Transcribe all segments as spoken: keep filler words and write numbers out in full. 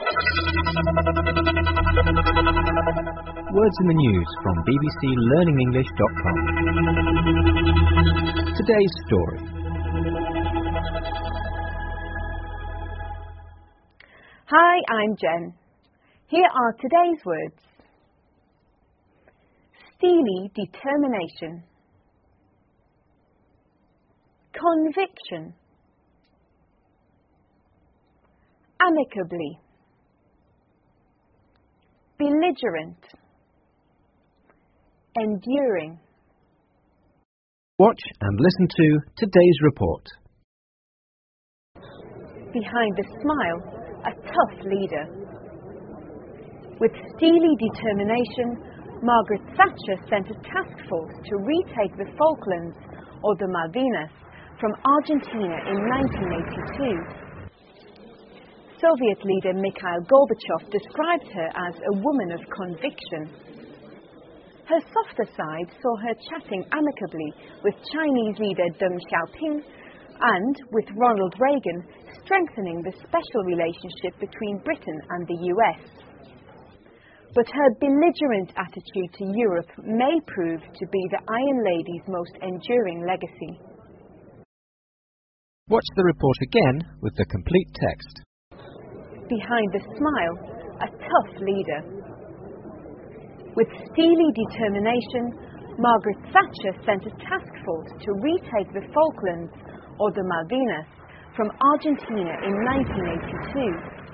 Words in the news from b b c learning english dot com. Today's story. Hi, I'm Jen. Here are today's words. Steely determination. Conviction. Amicably. Belligerent. Enduring. Watch and listen to today's report. Behind the smile, a tough leader. With steely determination, Margaret Thatcher sent a task force to retake the Falklands, or the Malvinas, from Argentina in nineteen eighty-two. Soviet leader Mikhail Gorbachev described her as a woman of conviction. Her softer side saw her chatting amicably with Chinese leader Deng Xiaoping and with Ronald Reagan, strengthening the special relationship between Britain and the U S. But her belligerent attitude to Europe may prove to be the Iron Lady's most enduring legacy. Watch the report again with the complete text. Behind the smile, a tough leader. With steely determination, Margaret Thatcher sent a task force to retake the Falklands, or the Malvinas, from Argentina in nineteen eighty-two.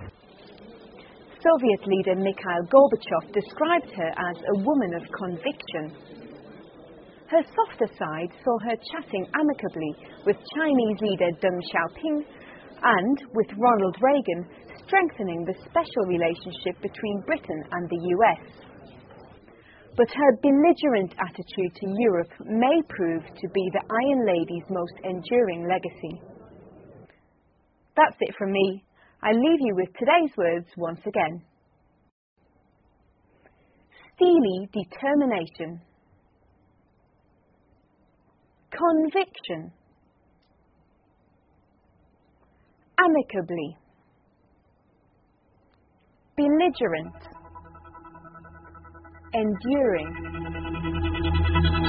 Soviet leader Mikhail Gorbachev described her as a woman of conviction. Her softer side saw her chatting amicably with Chinese leader Deng Xiaoping and with Ronald Reagan, strengthening the special relationship between Britain and the U S. But her belligerent attitude to Europe may prove to be the Iron Lady's most enduring legacy. That's it from me. I leave you with today's words once again. Steely determination. Conviction. Amicably. Belligerent. Enduring.